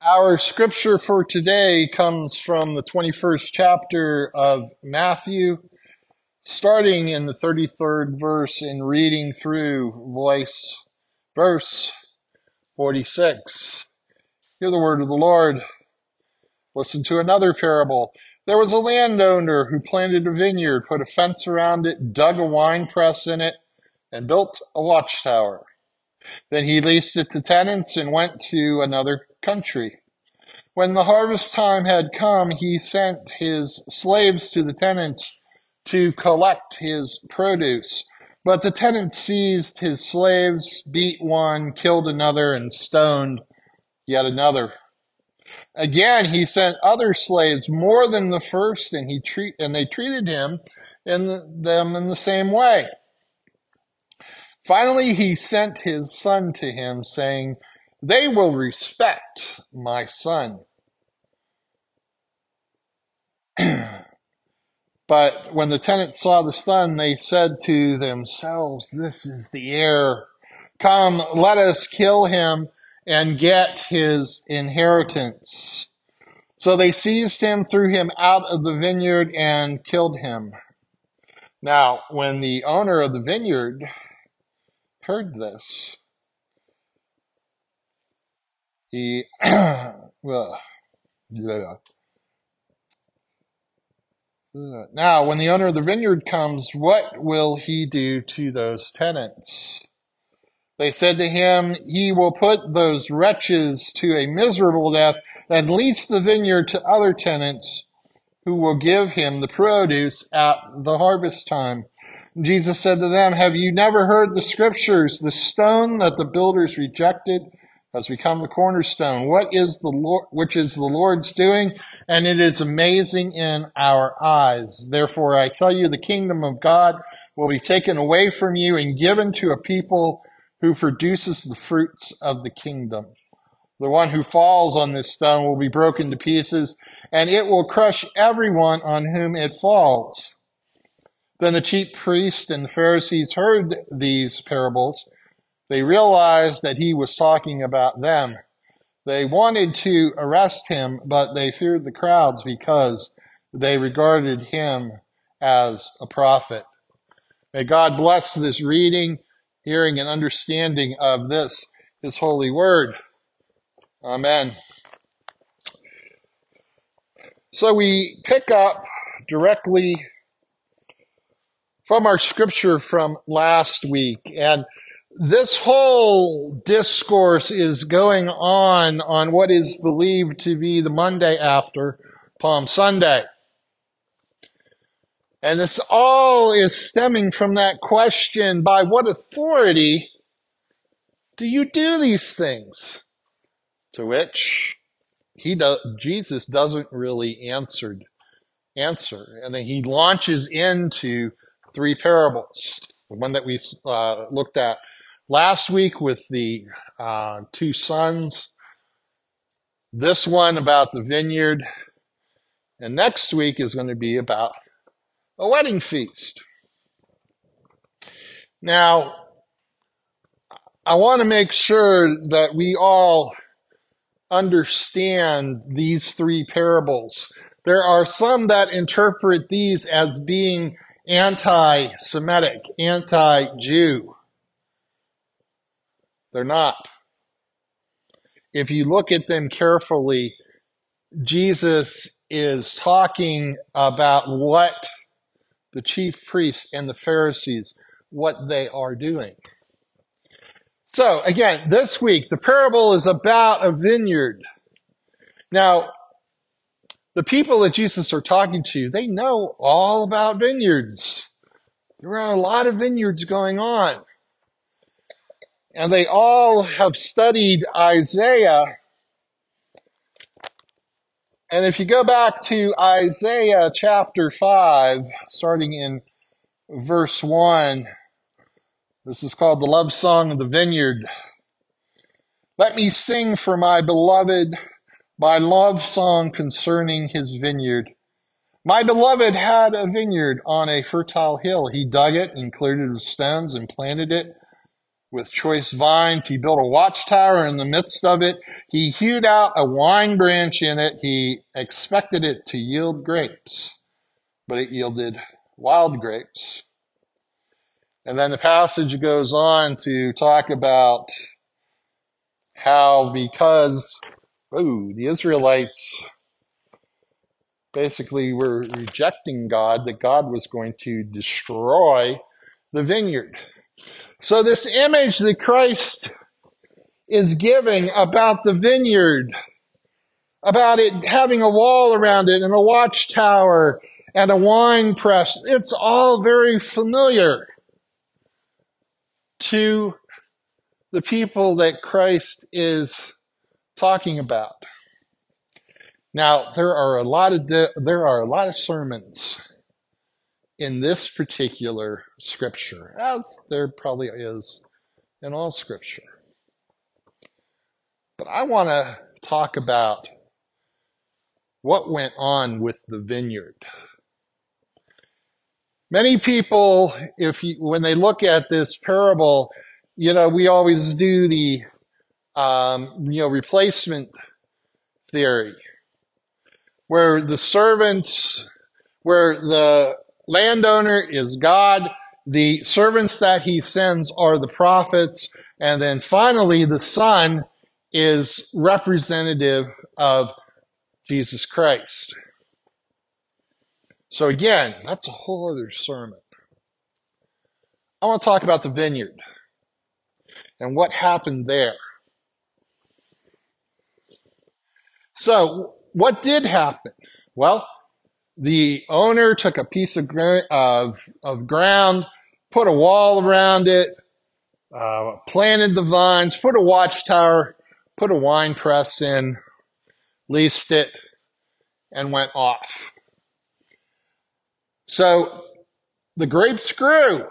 Our scripture for today comes from the 21st chapter of Matthew, starting in the 33rd verse and reading through verse 46. Hear the word of the Lord. Listen to another parable. There was a landowner who planted a vineyard, put a fence around it, dug a wine press in it, and built a watchtower. Then he leased it to tenants and went to another country. When the harvest time had come, he sent his slaves to the tenants to collect his produce. But the tenants seized his slaves, beat one, killed another, and stoned yet another. Again, he sent other slaves more than the first, and they treated them in the same way. Finally, he sent his son to him, saying, "They will respect my son." But when the tenants saw the son, they said to themselves, "This is the heir. Come, let us kill him and get his inheritance." So they seized him, threw him out of the vineyard, and killed him. Now, when the owner of the vineyard heard this, he Now, when the owner of the vineyard comes, what will he do to those tenants? They said to him, "He will put those wretches to a miserable death and lease the vineyard to other tenants who will give him the produce at the harvest time." Jesus said to them, "Have you never heard the scriptures? The stone that the builders rejected has become the cornerstone. Which is the Lord's doing, and it is amazing in our eyes. Therefore, I tell you, the kingdom of God will be taken away from you and given to a people who produces the fruits of the kingdom. The one who falls on this stone will be broken to pieces, and it will crush everyone on whom it falls." Then the chief priests and the Pharisees heard these parables. They realized that he was talking about them. They wanted to arrest him, but they feared the crowds because they regarded him as a prophet. May God bless this reading, hearing, and understanding of this, his holy word. Amen. So we pick up directly from our scripture from last week, and this whole discourse is going on what is believed to be the Monday after Palm Sunday. And this all is stemming from that question, by what authority do you do these things? To which Jesus doesn't really answer. And then he launches into three parables. The one that we looked at last week with the two sons, this one about the vineyard, and next week is going to be about a wedding feast. Now, I want to make sure that we all understand these three parables. There are some that interpret these as being anti-Semitic, anti-Jew. They're not. If you look at them carefully, Jesus is talking about what the chief priests and the Pharisees, what they are doing. So again, this week, the parable is about a vineyard. Now, the people that Jesus are talking to, they know all about vineyards. There are a lot of vineyards going on. And they all have studied Isaiah. And if you go back to Isaiah chapter 5, starting in verse 1, this is called the love song of the vineyard. "Let me sing for my beloved my love song concerning his vineyard. My beloved had a vineyard on a fertile hill. He dug it and cleared it of stones and planted it with choice vines. He built a watchtower in the midst of it. He hewed out a wine branch in it. He expected it to yield grapes, but it yielded wild grapes. And then the passage goes on to talk about how because the Israelites basically were rejecting God, that God was going to destroy the vineyard. So this image that Christ is giving about the vineyard, about it having a wall around it and a watchtower and a wine press, it's all very familiar to the people that Christ is talking about. Now, there are a lot of sermons in this particular scripture, as there probably is in all scripture. But I want to talk about what went on with the vineyard. Many people, when they look at this parable, we always do the replacement theory, where the landowner is God, the servants that he sends are the prophets, and then finally the Son is representative of Jesus Christ. So again, that's a whole other sermon. I want to talk about the vineyard and what happened there. So what did happen? Well, the owner took a piece of ground, put a wall around it, planted the vines, put a watchtower, put a wine press in, leased it, and went off. So the grapes grew.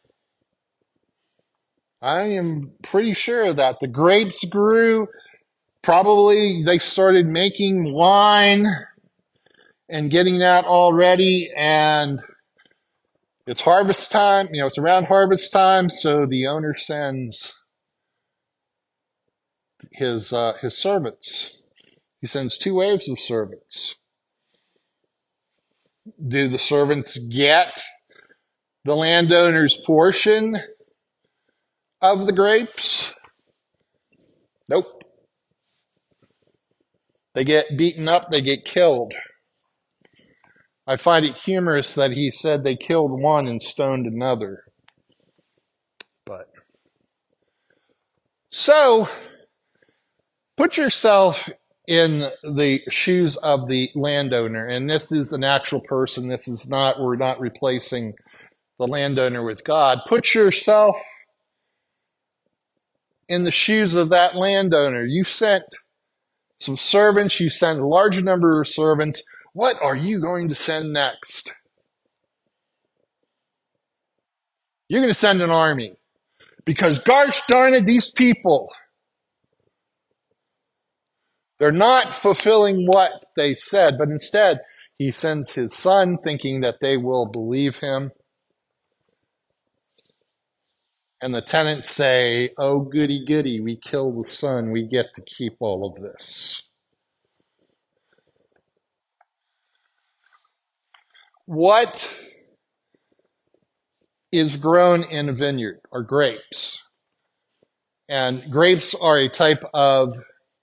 I am pretty sure that the grapes grew. Probably they started making wine and getting that all ready, and it's harvest time. It's around harvest time, so the owner sends his servants. He sends two waves of servants. Do the servants get the landowner's portion of the grapes? Nope. They get beaten up, they get killed. I find it humorous that he said they killed one and stoned another. So, put yourself in the shoes of the landowner, and this is an actual person. We're not replacing the landowner with God. Put yourself in the shoes of that landowner. You sent some servants, you sent a large number of servants. What are you going to send next? You're going to send an army. Because gosh darn it, these people, they're not fulfilling what they said, but instead he sends his son thinking that they will believe him. And the tenants say, oh, goody, goody, we kill the son, we get to keep all of this. What is grown in a vineyard are grapes. And grapes are a type of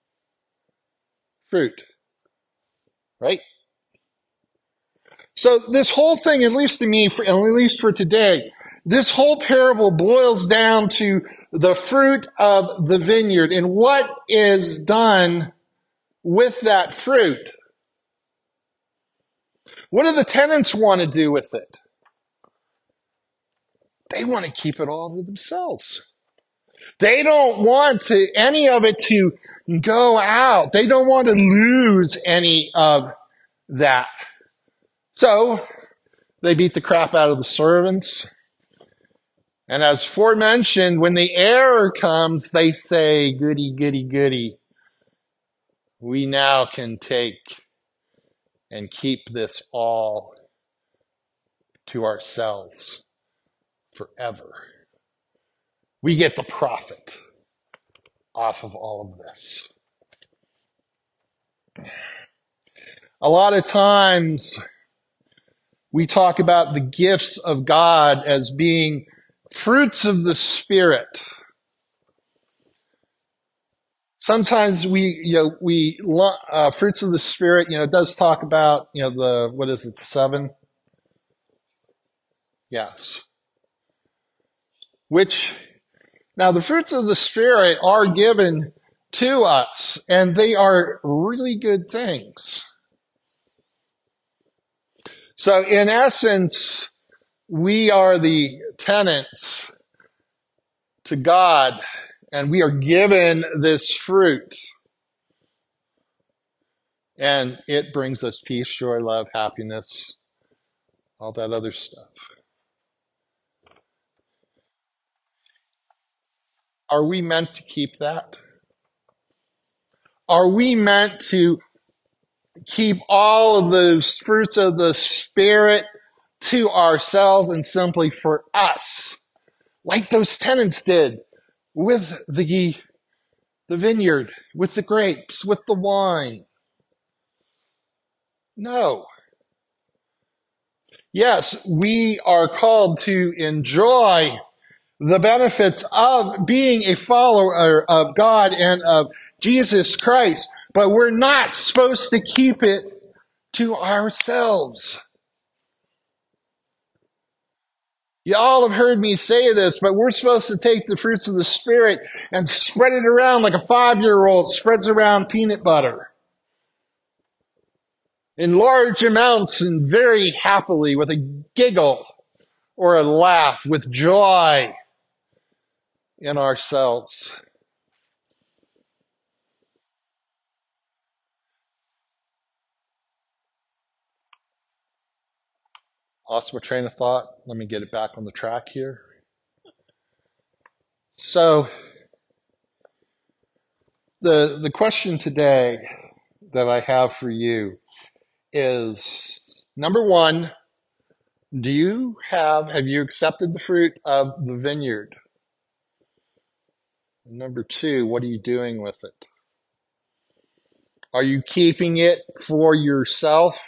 fruit, right? So this whole thing, at least to me, at least for today, this whole parable boils down to the fruit of the vineyard and what is done with that fruit. What do the tenants want to do with it? They want to keep it all to themselves. They don't want any of it to go out. They don't want to lose any of that. So they beat the crap out of the servants. And as forementioned, when the heir comes, they say, goody, goody, goody. We now can take and keep this all to ourselves forever. We get the profit off of all of this. A lot of times we talk about the gifts of God as being fruits of the Spirit. Sometimes fruits of the Spirit, it does talk about, what is it, 7? Yes. Now the fruits of the Spirit are given to us, and they are really good things. So in essence, we are the tenants to God, and we are given this fruit. And it brings us peace, joy, love, happiness, all that other stuff. Are we meant to keep that? Are we meant to keep all of those fruits of the Spirit to ourselves and simply for us, like those tenants did with the vineyard, with the grapes, with the wine? No. Yes, we are called to enjoy the benefits of being a follower of God and of Jesus Christ, but we're not supposed to keep it to ourselves. You all have heard me say this, but we're supposed to take the fruits of the Spirit and spread it around like a 5-year-old spreads around peanut butter. In large amounts and very happily, with a giggle or a laugh, with joy in ourselves. Lost my train of thought. Let me get it back on the track here. So, the question today that I have for you is, number one, have you accepted the fruit of the vineyard? Number two, what are you doing with it? Are you keeping it for yourself?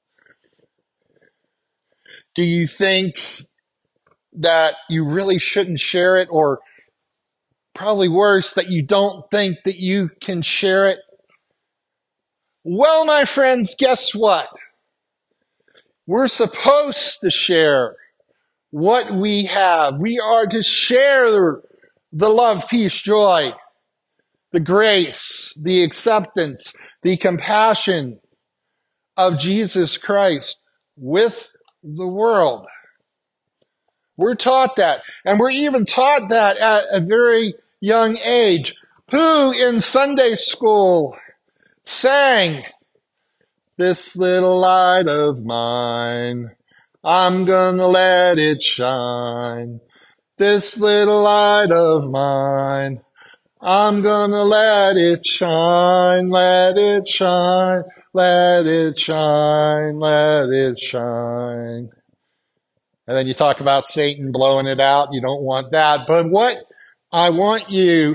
Do you think that you really shouldn't share it, or probably worse, that you don't think that you can share it? Well, my friends, guess what? We're supposed to share what we have. We are to share the love, peace, joy, the grace, the acceptance, the compassion of Jesus Christ with the world. We're taught that. And we're even taught that at a very young age. Who in Sunday school sang, "This little light of mine, I'm gonna let it shine. This little light of mine, I'm gonna let it shine, let it shine, let it shine, let it shine." And then you talk about Satan blowing it out. You don't want that. But what I want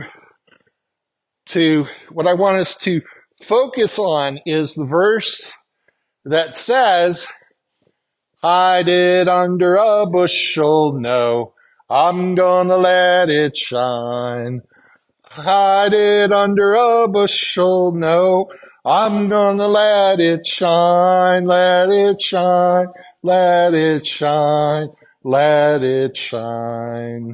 us to focus on is the verse that says, "Hide it under a bushel, no, I'm gonna let it shine. Hide it under a bushel, no, I'm gonna let it shine, let it shine, let it shine, let it shine."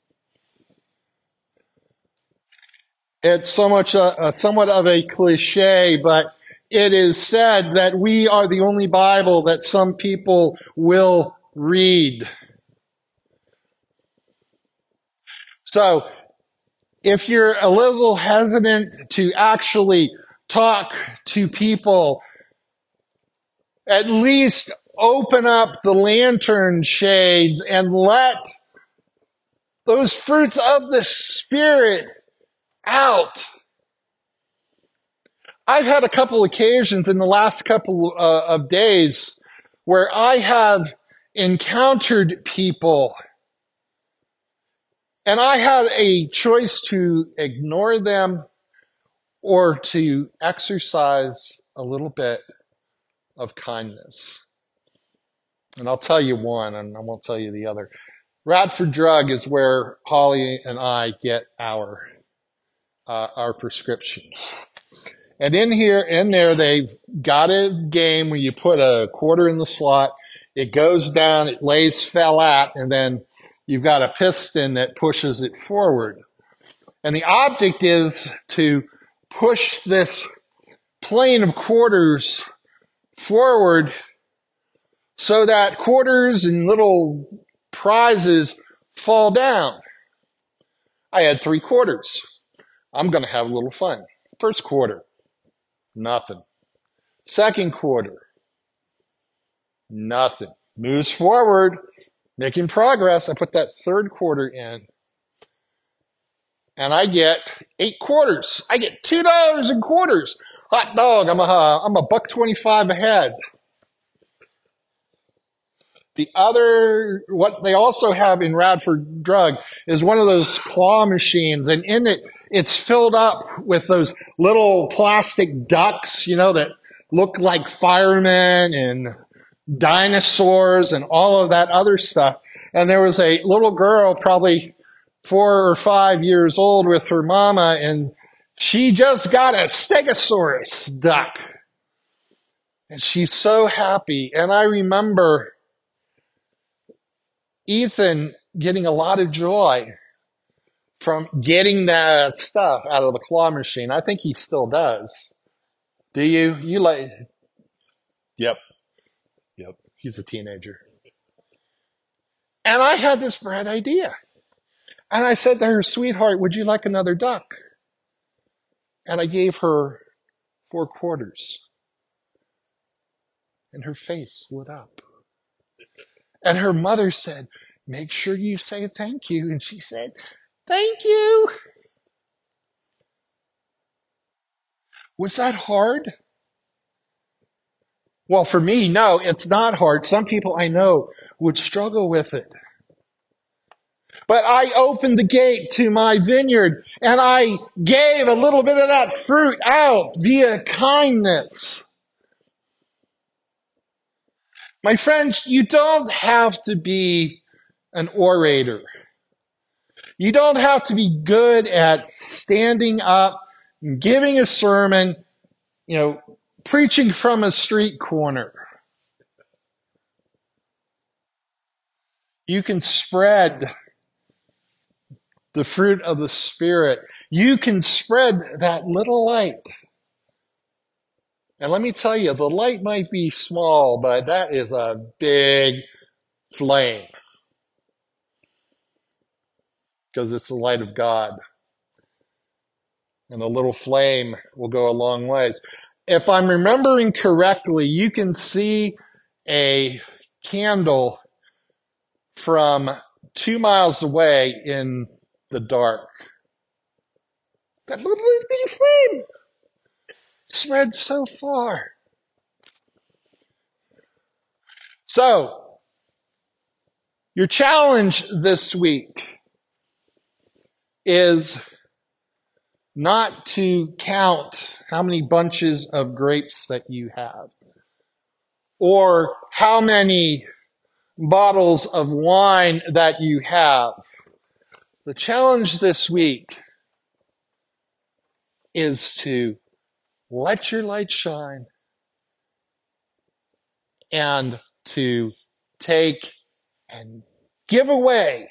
It's somewhat of a cliche, but it is said that we are the only Bible that some people will read. So, if you're a little hesitant to actually talk to people, at least open up the lantern shades and let those fruits of the Spirit out. I've had a couple occasions in the last couple of days where I have encountered people And I had a choice to ignore them or to exercise a little bit of kindness. And I'll tell you one, and I won't tell you the other. Radford Drug is where Holly and I get our prescriptions. And in there, they've got a game where you put a quarter in the slot, it goes down, it lays flat, and then you've got a piston that pushes it forward. And the object is to push this plane of quarters forward so that quarters and little prizes fall down. I had 3 quarters. I'm going to have a little fun. First quarter, nothing. Second quarter, nothing. Moves forward, making progress. I put that third quarter in, and I get 8 quarters. I get $2 in quarters. Hot dog, I'm a $1.25 ahead. The other, what they also have in Radford Drug is one of those claw machines, and in it, it's filled up with those little plastic ducks, that look like firemen and dinosaurs and all of that other stuff. And there was a little girl, probably 4 or 5 years old, with her mama, and she just got a Stegosaurus duck. And she's so happy. And I remember Ethan getting a lot of joy from getting that stuff out of the claw machine. I think he still does. Do you? You like? Yep. He's a teenager. And I had this bright idea. And I said to her, sweetheart, would you like another duck? And I gave her 4 quarters. And her face lit up. And her mother said, make sure you say thank you. And she said, thank you. Was that hard? Well, for me, no, it's not hard. Some people I know would struggle with it. But I opened the gate to my vineyard and I gave a little bit of that fruit out via kindness. My friends, you don't have to be an orator. You don't have to be good at standing up and giving a sermon, preaching from a street corner. You can spread the fruit of the Spirit. You can spread that little light. And let me tell you, the light might be small, but that is a big flame. Because it's the light of God. And a little flame will go a long way. If I'm remembering correctly, you can see a candle from 2 miles away in the dark. That little bitty flame spread so far. So, your challenge this week is not to count how many bunches of grapes that you have, or how many bottles of wine that you have. The challenge this week is to let your light shine and to take and give away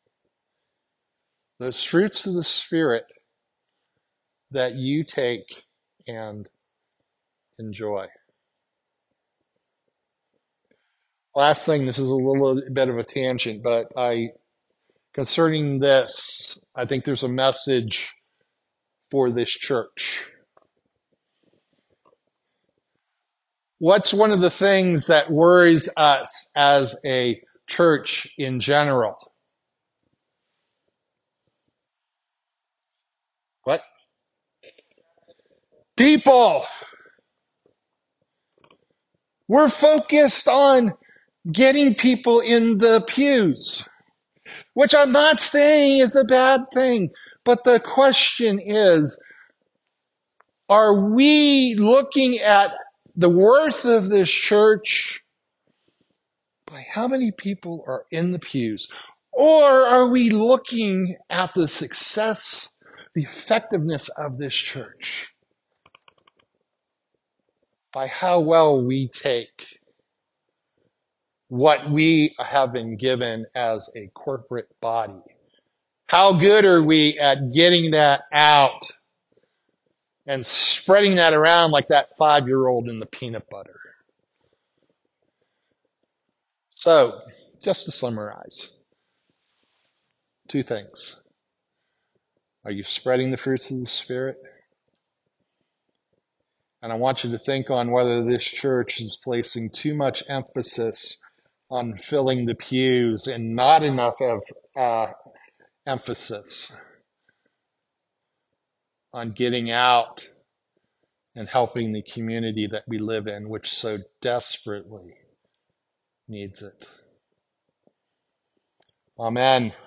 those fruits of the Spirit that you take and enjoy. Last thing, this is a little bit of a tangent, but concerning this, I think there's a message for this church. What's one of the things that worries us as a church in general? What? People. We're focused on getting people in the pews. which I'm not saying is a bad thing. But the question is, are we looking at the worth of this church by how many people are in the pews? Or are we looking at the success, the effectiveness of this church by how well we take what we have been given as a corporate body? How good are we at getting that out and spreading that around like that 5-year-old in the peanut butter? So, just to summarize, 2 things. Are you spreading the fruits of the Spirit? And I want you to think on whether this church is placing too much emphasis on filling the pews and not enough of emphasis on getting out and helping the community that we live in, which so desperately needs it. Amen.